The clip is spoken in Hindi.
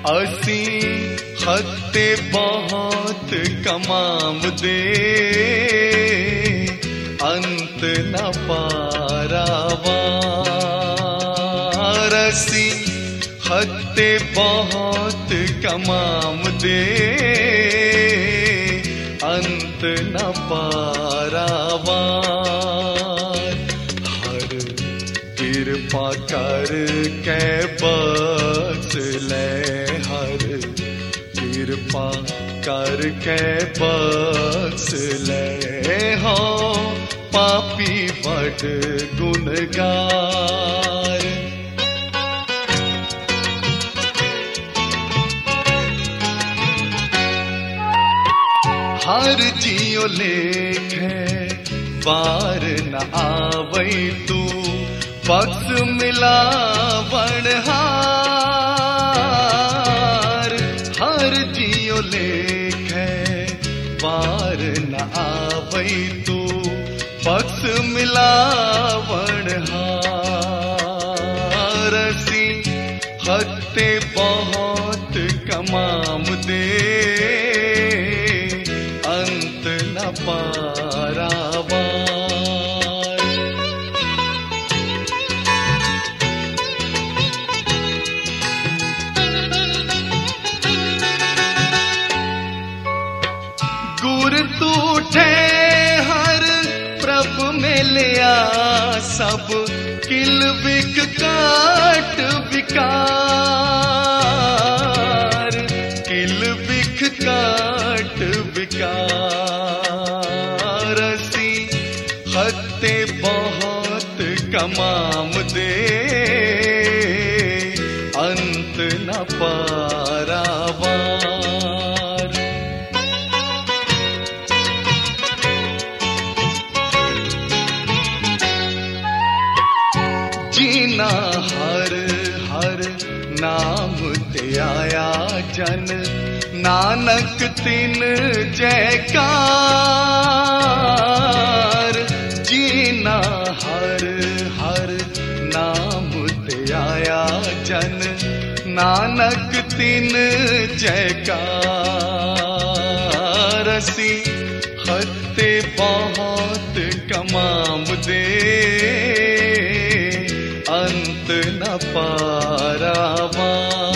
असी हत्ते बहुत कमावदे अंत न पारावार। असी हत्ते बहुत कमावदे अंत न पारावार। हर कृपा कर कै बख्श ले, हर कृपा कर कै बख्श ले। हो पापी बड़ गुनगार। हर जियो लेखे बार न आवई तू, बख्श मिलावण हार। हर जियो लेखे बार न आवई तू, बख्श मिलावण हार। असी हत्ते बहुत कमावदे अंत न पारावार। गुर तूठे हर प्रभ में लिया, सब किल बिक काट विकार। किल बिक काट विकार। असी हत्ते बहुत कमावदे अंत न पारावार। जीना हर हर नाम ते आया जन, नानक तिन जयकार। जीना हर हर नाम ते आया जन, नानक तिन जयकार। असी हत्ते बहुत कमावदे अंत न पारावार।